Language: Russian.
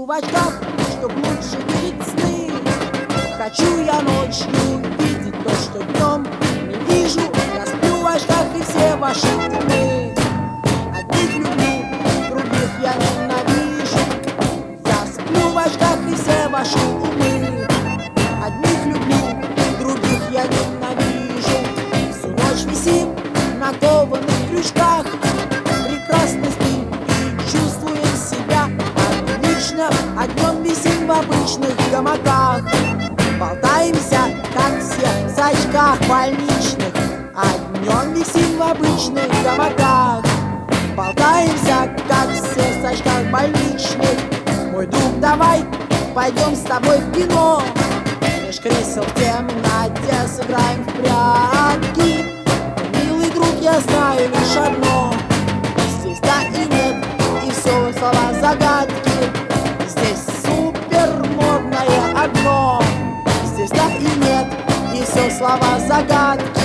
в очках, чтоб лучше видеть сны. Хочу я ночью видеть то, что днем не вижу. Я сплю в очках и все ваши умы. Одних люблю, других я ненавижу. Я сплю в очках и все ваши умы. Одних люблю, других я ненавижу. Всю ночь висим на кованых крючках, прекрасно спим и чувствуем себя отлично. А днем висим в обычных гамаках, болтаемся, как все, в очках больничных. А днем висим в обычных гамаках, болтаемся, как все, в очках больничных. Мой друг, давай пойдем с тобой в кино. Меж кресел в темноте сыграем в прятки. Милый друг, я знаю лишь одно: здесь да и нет, и все слова загадки. Здесь супер модное одно: здесь да и нет, и все слова загадки.